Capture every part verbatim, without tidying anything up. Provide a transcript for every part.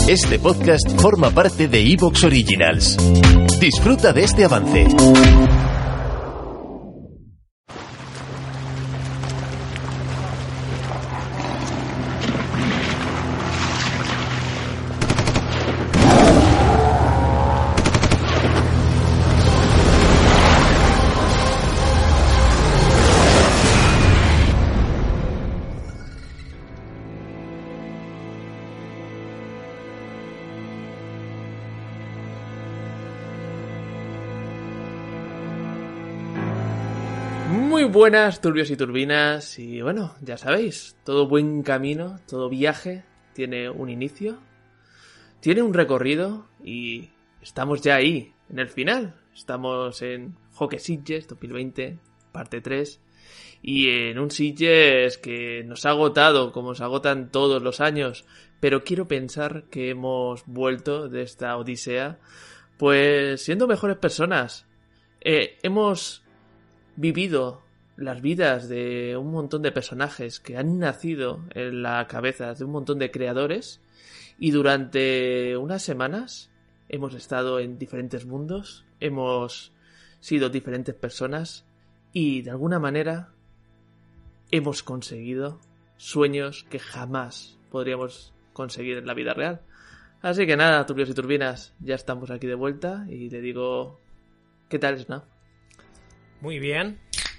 Este podcast forma parte de iVoox Originals. Disfruta de este avance. Muy buenas, turbios y turbinas, y bueno, ya sabéis, todo buen camino, todo viaje tiene un inicio, tiene un recorrido y estamos ya ahí, en el final. Estamos en Hockey Sitges dos mil veinte, parte tres, y en un Sitges que nos ha agotado, como se agotan todos los años, pero quiero pensar que hemos vuelto de esta odisea, pues siendo mejores personas. Eh, hemos vivido las vidas de un montón de personajes que han nacido en la cabeza de un montón de creadores, y durante unas semanas hemos estado en diferentes mundos, hemos sido diferentes personas y de alguna manera hemos conseguido sueños que jamás podríamos conseguir en la vida real. Así que nada, turbios y turbinas, ya estamos aquí de vuelta y le digo, ¿qué tal, Snap? Muy bien.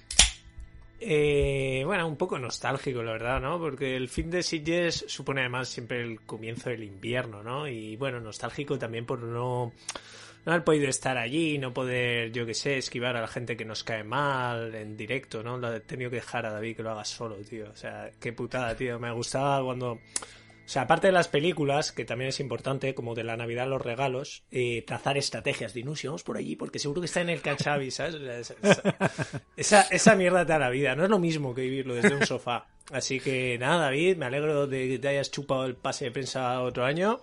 Eh, bueno, un poco nostálgico, la verdad, ¿no? Porque el fin de Sitges supone además siempre el comienzo del invierno, ¿no? Y bueno, nostálgico también por no, no haber podido estar allí, no poder, yo qué sé, esquivar a la gente que nos cae mal en directo, ¿no? Lo he tenido que dejar a David que lo haga solo, tío. O sea, qué putada, tío. Me gustaba cuando... O sea, aparte de las películas, que también es importante, como de la Navidad los regalos, eh, trazar estrategias de no, si vamos por allí, porque seguro que está en el Cachavi, ¿sabes? Esa, esa, esa, esa mierda te da la vida, no es lo mismo que vivirlo desde un sofá. Así que nada, David, me alegro de que te hayas chupado el pase de prensa otro año.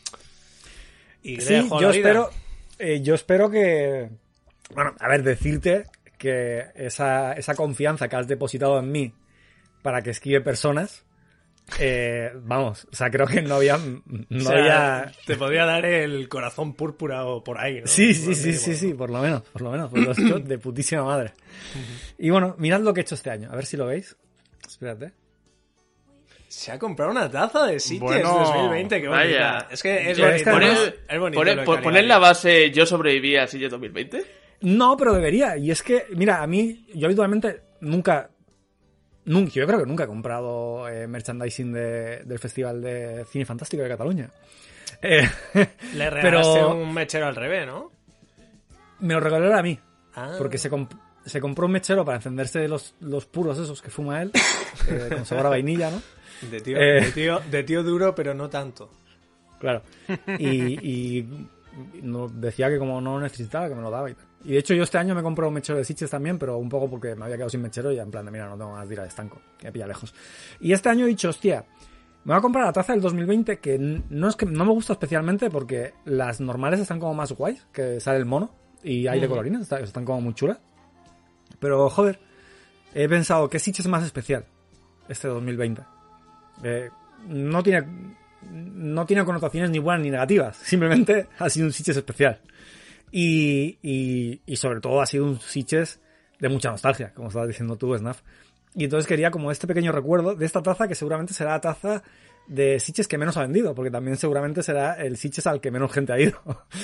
Y sí, yo espero, eh, yo espero que... Bueno, a ver, decirte que esa, esa confianza que has depositado en mí para que esquive personas... Eh, vamos, o sea, creo que no había... No o sea, había... Te podría dar el corazón púrpura o por ahí, ¿no? Sí, sí, sí, sí, sí, por lo menos, por lo menos, por lo hecho de putísima madre. Uh-huh. Y bueno, mirad lo que he hecho este año, a ver si lo veis. Espérate. Se ha comprado una taza de Sitges bueno, dos mil veinte, que vaya. Es que es Yo, bonito, poner, ¿no? Es bonito. Poner, lo poner la base yo sobreviví a Sitges dos mil veinte. No, pero debería. Y es que, mira, a mí, yo habitualmente nunca... Nunca, yo creo que nunca he comprado eh, merchandising de, del Festival de Cine Fantástico de Cataluña. Eh, Le regalaste pero un mechero al revés, ¿no? Me lo regaló a mí. Ah. Porque se, comp- se compró un mechero para encenderse los, los puros esos que fuma él, eh, con sabor a vainilla, ¿no? De tío, eh, de, tío, de tío duro, pero no tanto. Claro. Y, y no, decía que como no lo necesitaba, que me lo daba y tal. Y de hecho yo este año me he comprado un mechero de Sitges también, pero un poco porque me había quedado sin mechero y ya en plan de, mira, no tengo ganas de ir al estanco, que me pilla lejos. Y este año he dicho, hostia, me voy a comprar la taza del dos mil veinte, que no es que no me gusta especialmente porque las normales están como más guays, que sale el mono y hay de colorines, están, están como muy chulas. Pero, joder, he pensado, ¿qué Sitges es más especial este dos mil veinte? Eh, no tiene no tiene connotaciones ni buenas ni negativas, simplemente ha sido un Sitges especial. Y, y, y sobre todo ha sido un Sitges de mucha nostalgia, como estabas diciendo tú, Snaf. Y entonces quería como este pequeño recuerdo de esta taza, que seguramente será la taza de Sitges que menos ha vendido, porque también seguramente será el Sitges al que menos gente ha ido.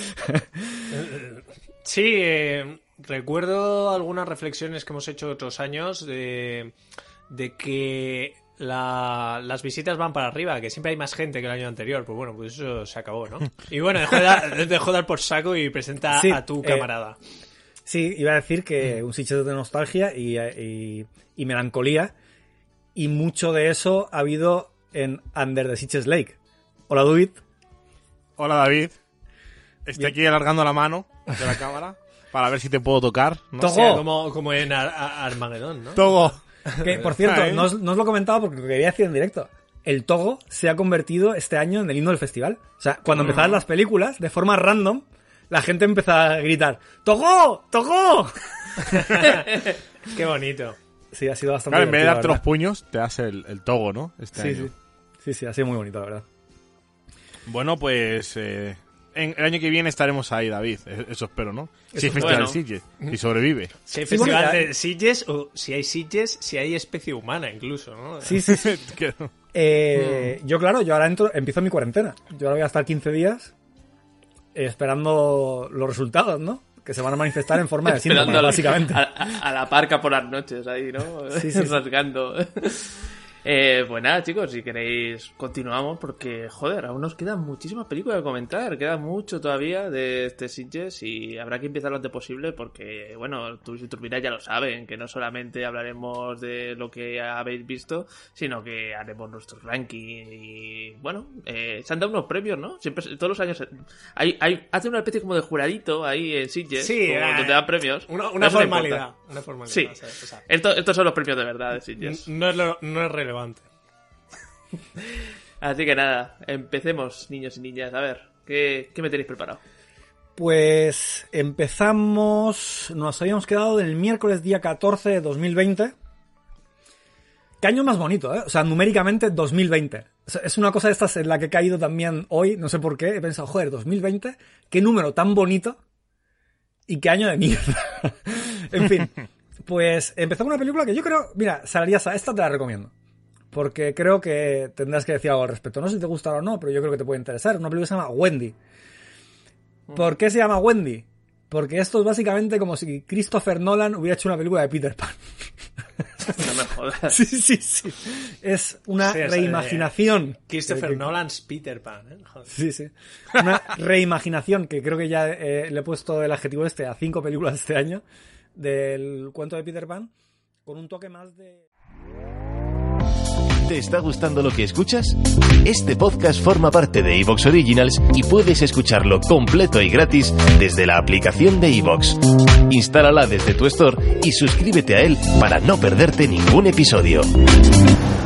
Sí, eh, recuerdo algunas reflexiones que hemos hecho otros años de, de que la, las visitas van para arriba, que siempre hay más gente que el año anterior. Pues bueno, pues eso se acabó, ¿no? Y bueno, dejó de dar, dejó de dar por saco y presenta sí, a tu camarada. Eh, sí, iba a decir que un Sitges de nostalgia y, y, y melancolía, y mucho de eso ha habido en Under the Sitges Lake. Hola, David. Hola, David. Estoy aquí alargando la mano de la cámara para ver si te puedo tocar, ¿no? Togo. O sea, como, como en Ar- Ar- Armagedón, ¿no? Togo. Que, por cierto, no os, no os lo he comentado porque lo quería decir en directo. El Togo se ha convertido este año en el himno del festival. O sea, cuando mm. empezaban las películas, de forma random, la gente empezaba a gritar ¡Togo! ¡Togo! Qué bonito. Sí, ha sido bastante claro, en vez de darte los puños, te das el, el Togo, ¿no? Este sí, año. sí. Sí, sí, ha sido muy bonito, la verdad. Bueno, pues eh, en, el año que viene estaremos ahí, David. Eso espero, ¿no? Si Eso hay Festival bueno. de Sitges, si sobrevive. Si hay Sí, bueno, festival ya- de Sitges, o si hay Sitges, si hay especie humana incluso, ¿no? Sí, sí, sí. Que- Eh, Yo, claro, yo ahora entro, empiezo mi cuarentena. Yo ahora voy a estar quince días eh, esperando los resultados, ¿no? Que se van a manifestar en forma de Esperando síntomas, a la- básicamente. A, a- a la parca por las noches ahí, ¿no? Sí, sí, sí. Rasgando. Eh, pues nada, chicos, si queréis continuamos porque, joder, aún nos quedan muchísimas películas que comentar, queda mucho todavía de este Sitges y habrá que empezar lo antes posible porque, bueno, tú y Turbina ya lo saben, que no solamente hablaremos de lo que habéis visto, sino que haremos nuestro ranking y, bueno, eh, se han dado unos premios, ¿no? Siempre, todos los años hay, hay, hace una especie como de juradito ahí en Sitges, Sí, como eh, donde dan premios. Una, Pero una eso no formalidad. importa. Una formalidad. Sí. o sea, o sea, Esto- estos son los premios de verdad de Sitges. no, es lo- no es relevante. Así que nada, empecemos, niños y niñas. A ver, ¿qué, qué me tenéis preparado? Pues empezamos, nos habíamos quedado del miércoles día catorce de dos mil veinte. ¿Qué año más bonito, eh? O sea, numéricamente dos mil veinte. O sea, es una cosa de estas en la que he caído también hoy, no sé por qué. He pensado, joder, dos mil veinte, qué número tan bonito y qué año de mierda. En fin, pues empezamos una película que yo creo, mira, Salariasa, esta te la recomiendo. Porque creo que tendrás que decir algo al respecto. No sé si te gustará o no, pero yo creo que te puede interesar. Una película que se llama Wendy. ¿Por qué se llama Wendy? Porque esto es básicamente como si Christopher Nolan hubiera hecho una película de Peter Pan. No me jodas. Sí, sí, sí. Es una Sí, es, reimaginación. Christopher Que- que- Nolan's Peter Pan, ¿eh? Joder. Sí, sí. Una reimaginación que creo que ya eh, le he puesto el adjetivo este a cinco películas este año del cuento de Peter Pan con un toque más de... ¿Te está gustando lo que escuchas? Este podcast forma parte de iVoox Originals y puedes escucharlo completo y gratis desde la aplicación de iVoox. Instálala desde tu store y suscríbete a él para no perderte ningún episodio.